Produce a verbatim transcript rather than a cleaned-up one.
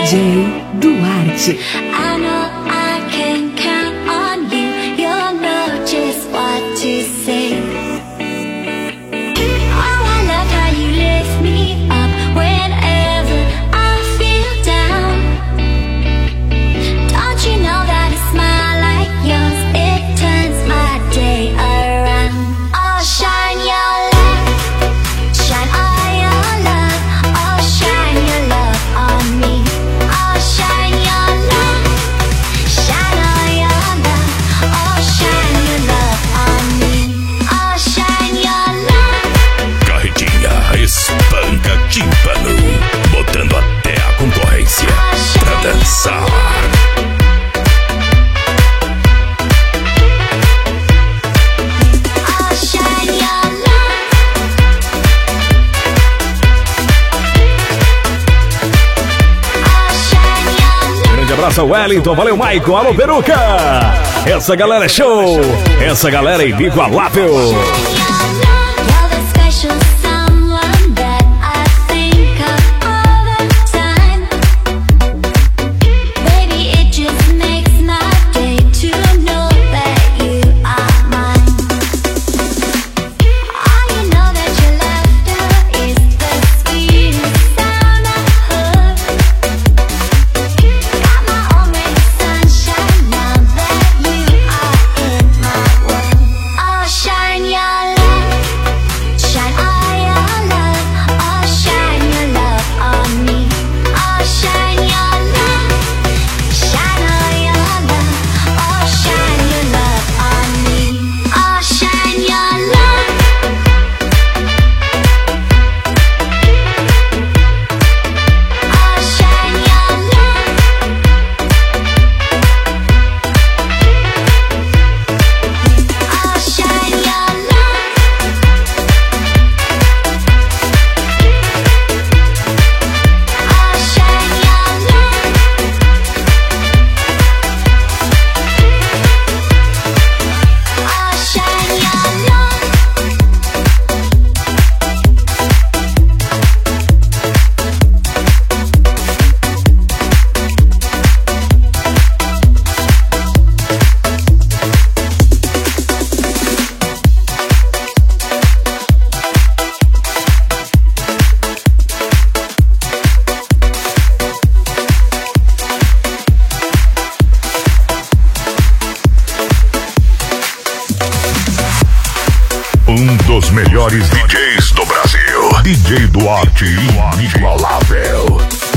J Duarte. I know I can count on you. You'll know just what to say. Oh, I love how you lift me up whenever I feel down. Don't you know that a smile like yours, it turns my day around. Oh, shine your light, shine all your love. Oh, shine your love on me. Oh, shine your light, shine all your love. Oh, shine your love on me. Oh, shine your light. Carretinha espanca tímpano, botando até a concorrência pra dançar. Oh, shine your light. Oh, shine your light. Grande abraço ao Wellington, valeu Maicon, alô Peruca. Essa galera é show, essa galera é inigualável. You're the special someone that I think of all the time. Baby, it just makes my day to know that you are mine. Oh, you know that your laughter is the sweetest sound I've heard. Got my own ray of sunshine now that you are in my world. Oh, shine your light, shine all your love. Oh, shine your love on me. Oh, shine your light, shine all your love. Oh, shine your love on me. Oh, shine your light. Oh, shine your light. Oh, shine your light. Oh, shine your light. Oh, shine your light. Um dos melhores D Js do Brasil, D J Duarte, inigualável.